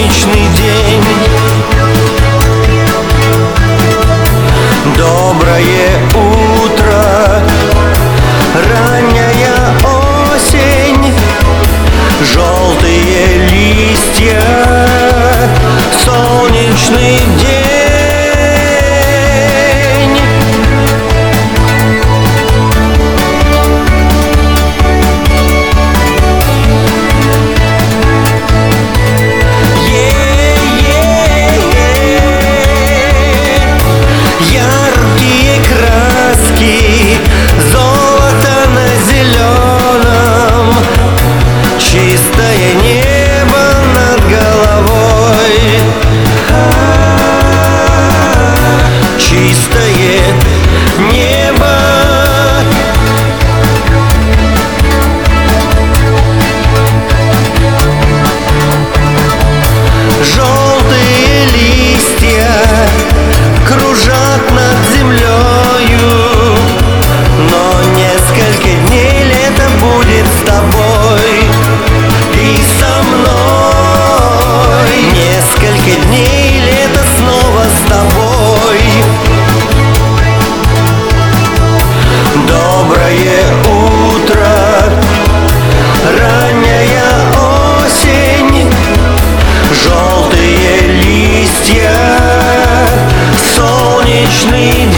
солнечный день. Доброе утро, ранняя осень, желтые листья, солнечный день. Яркие краски, золото на зеленом, чистое небо над головой, чистое небо. Желтые листья кружат над землею, но несколько дней лето будет с тобой и со мной. Несколько дней лето снова с тобой. Доброе утро, ранняя осень, желтые листья, солнечный день.